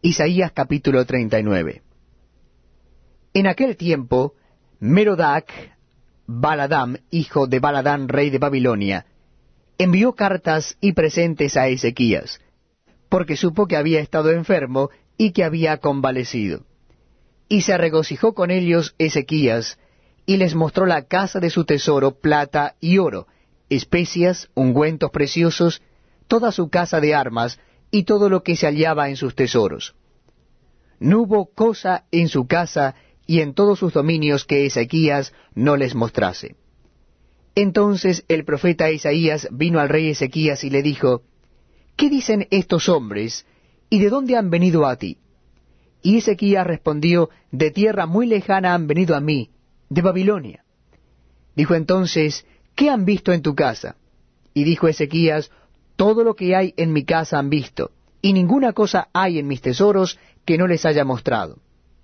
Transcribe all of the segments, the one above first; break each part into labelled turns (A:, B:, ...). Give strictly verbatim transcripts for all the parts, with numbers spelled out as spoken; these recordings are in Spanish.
A: Isaías capítulo treinta y nueve. En aquel tiempo, Merodac Baladán, hijo de Baladán, rey de Babilonia, envió cartas y presentes a Ezequías, porque supo que había estado enfermo y que había convalecido. Y se regocijó con ellos Ezequías, y les mostró la casa de su tesoro, plata y oro, especias, ungüentos preciosos, toda su casa de armas, y todo lo que se hallaba en sus tesoros. No hubo cosa en su casa y en todos sus dominios que Ezequías no les mostrase. Entonces el profeta Isaías vino al rey Ezequías y le dijo, ¿qué dicen estos hombres, y de dónde han venido a ti? Y Ezequías respondió, de tierra muy lejana han venido a mí, de Babilonia. Dijo entonces, ¿qué han visto en tu casa? Y dijo Ezequías, todo lo que hay en mi casa han visto, y ninguna cosa hay en mis tesoros que no les haya mostrado.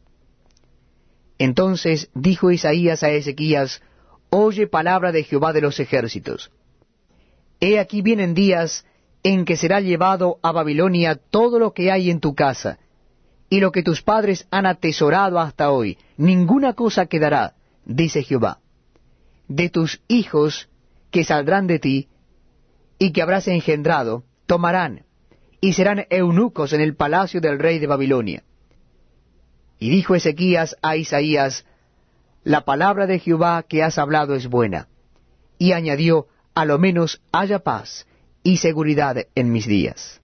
A: Entonces dijo Isaías a Ezequías, oye palabra de Jehová de los ejércitos. He aquí vienen días en que será llevado a Babilonia todo lo que hay en tu casa, y lo que tus padres han atesorado hasta hoy, ninguna cosa quedará, dice Jehová. De tus hijos que saldrán de ti, y que habrás engendrado, tomarán, y serán eunucos en el palacio del rey de Babilonia. Y dijo Ezequías a Isaías, la palabra de Jehová que has hablado es buena. Y añadió, a lo menos haya paz y seguridad en mis días.